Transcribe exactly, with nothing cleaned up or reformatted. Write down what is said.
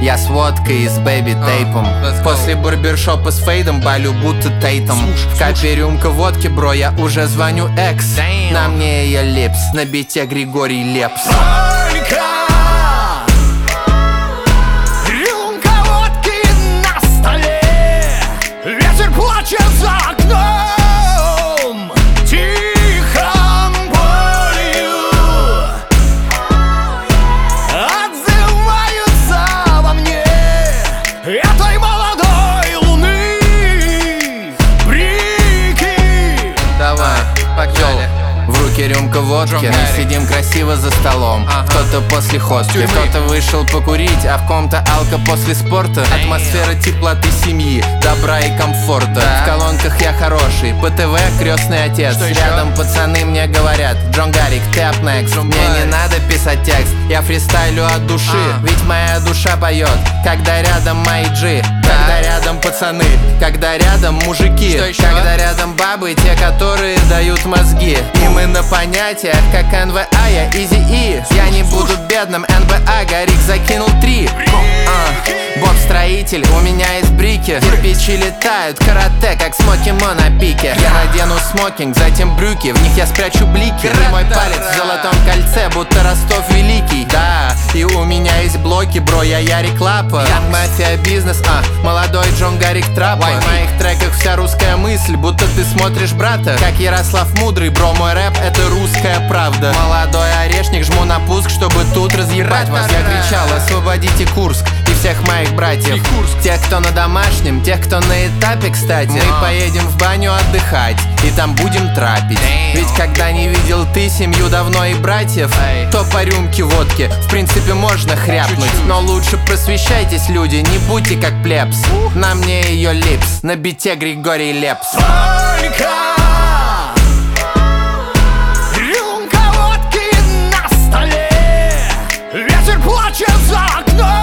Я с водкой и с бэби-тейпом. После барбершопа с фейдом балю будто Тейтом. В капе рюмка водки, бро, я уже звоню экс. На мне ее липс, на бите Григорий Лепс. Только рюмка водки на столе, ветер плачет за окном тихом болью, отзываются во мне этой молодой луны прикид. Давай, погнали. В руке рюмка водки, мы сидим красиво за столом. Кто-то после ходки, кто-то вышел покурить, а в ком-то алка после спорта. Атмосфера теплоты семьи, добра и комфорта. В колонках я хороший, по ТВ крестный отец. Рядом пацаны мне говорят: Джон Гарик, ты up next. Мне не надо писать текст, я фристайлю от души. Ведь моя душа поет, когда рядом мои джи. Когда рядом пацаны, когда рядом мужики. Когда рядом бабы, те, которые дают мозги. И мы на понятиях, как эн вэ а, я Изи-И. Я не буду бедным, эн бэ а, Гарик закинул три. а, Боб-строитель, у меня есть брики. Кирпичи летают, карате, как смокимо на пике. Я надену смокинг, затем брюки, в них я спрячу блики. И мой палец в золотом кольце, будто Ростов Великий. Да, и у меня есть блоки, бро, я Ярик Лапа. Мафия бизнес, а, молодой Джон Гарик Трапа. В моих треках вся русская мысль, будто ты смотришь брата. Как Ярослав Мудрый, бро, мой рэп — это русская правда. Молодой орешник, жму на пуск, чтобы тут разъебать вас. Я кричал: освободите Курск и всех моих братьев. Тех, кто на домашнем, тех, кто на этапе, кстати. Мы поедем в баню отдыхать, и там будем трапить. Ведь когда не видел ты семью давно и братьев, то по рюмке водки в принципе можно хряпнуть. Но лучше просвещайтесь, люди, не будьте как плебс. На мне ее липс, на бите Григорий Лепс. Только рюмка водки на столе, ветер плачет за окном.